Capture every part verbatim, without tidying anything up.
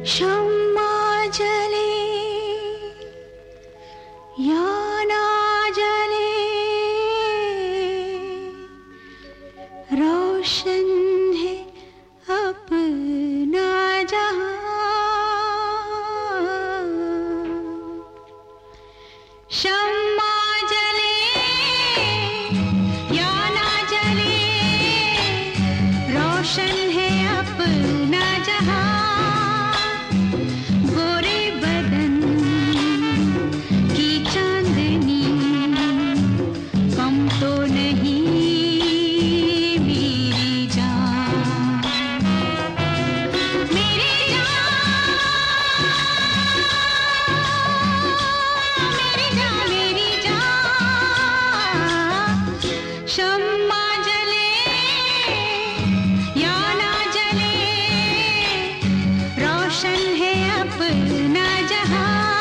शम्मा जले या ना जले, रोशन है अपना जहां। शम्मा जले या ना जले, रोशन है अपना जहां। शम्मा जले या ना जले, रोशन है अपना जहां।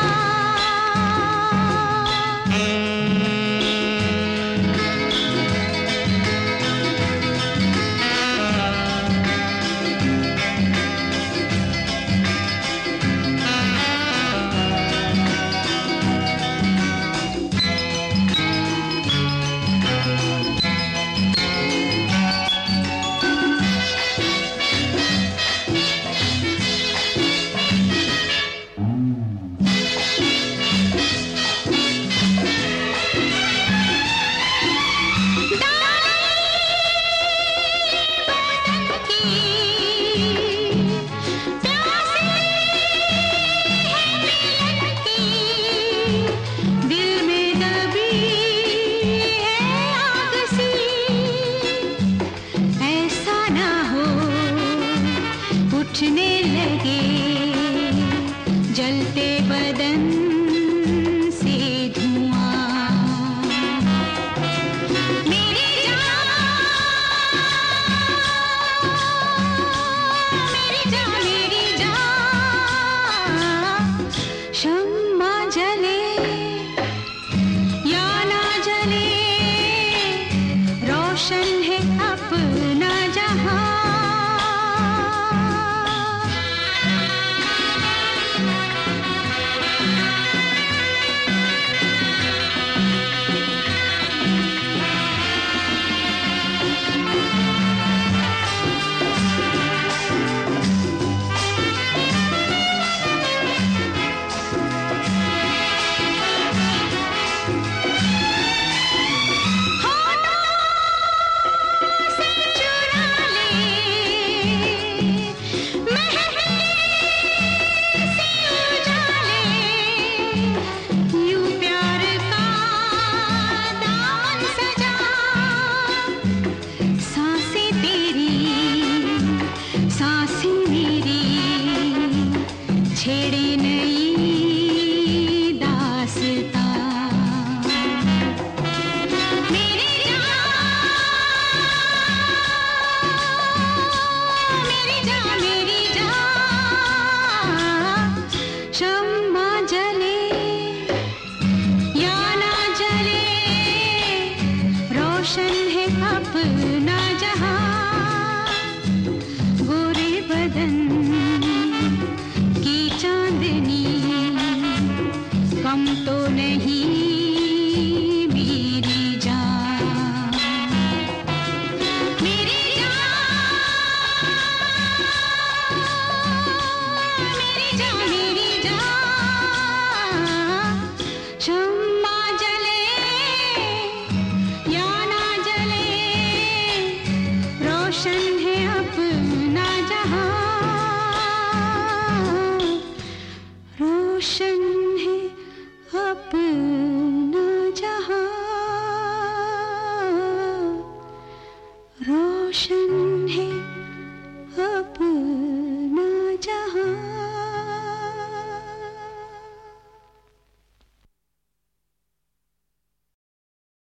उठने लगे जलते बदन से धुआं। मेरी जान, मेरी जान, मेरी जान। शम्मा जले या ना जले, रोशन है अपना जहां। छेड़ी नई दास्तां। मेरी जान, मेरी जान, मेरी जान। शम्मा जले या ना जले, रोशन है अपना जहां। गोरे बदन चांदनी कम तो नहीं मेरी जान। मेरी जान, मेरी जान, मेरी जान। शम्मा जले या ना जले, रोशन है अपना जहां। रोशन है अपना